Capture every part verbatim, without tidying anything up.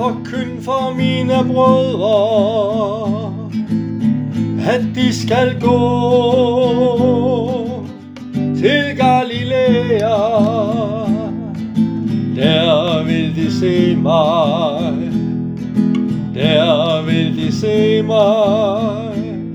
forkynd for mine brødre, at de skal gå til Galilea. Der vil de se mig, der vil de se mig.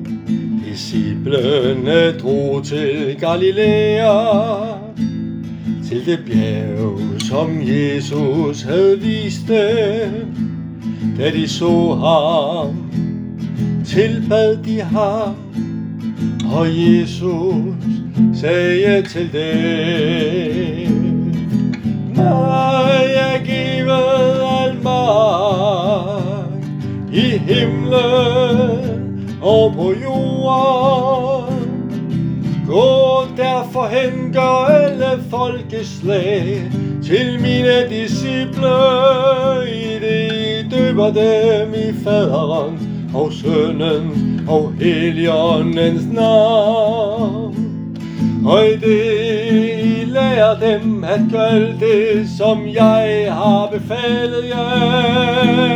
Disciplene drog til Galilea, til det bjerg, som Jesus havde vist dem. Da de så ham, tilbad de ham, og Jesus sagde til dem: mig er givet al magt i himlen og på jorden. Gå derfor hen, gør alle folkeslag til mine disciple, i det I døber dem i Faderens og Sønnens og Helligåndens navn. Og i det I lærer dem at gøre alt det, som jeg har befalet jer.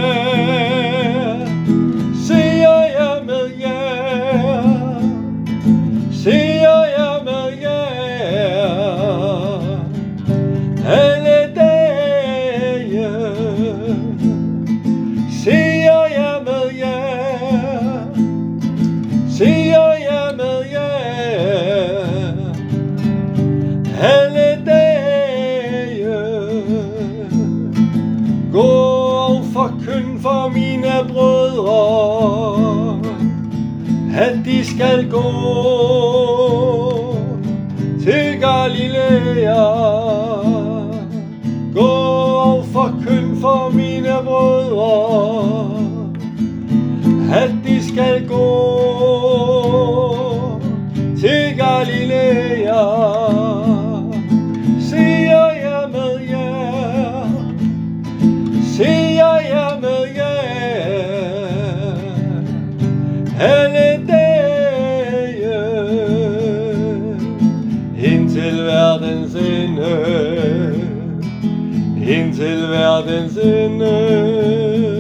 Siger jeg med jer, siger jeg med jer, alle dage. Siger jeg med jer, siger jeg med jer, alle dage. Gå og forkynd for mine brødre, at de skal gå til Galilea. Gå og forkynd for mine brødre, at de skal gå til Galilea. Siger jeg med jer, siger jeg med jer, alle dage, indtil verdens ende, indtil verdens ende.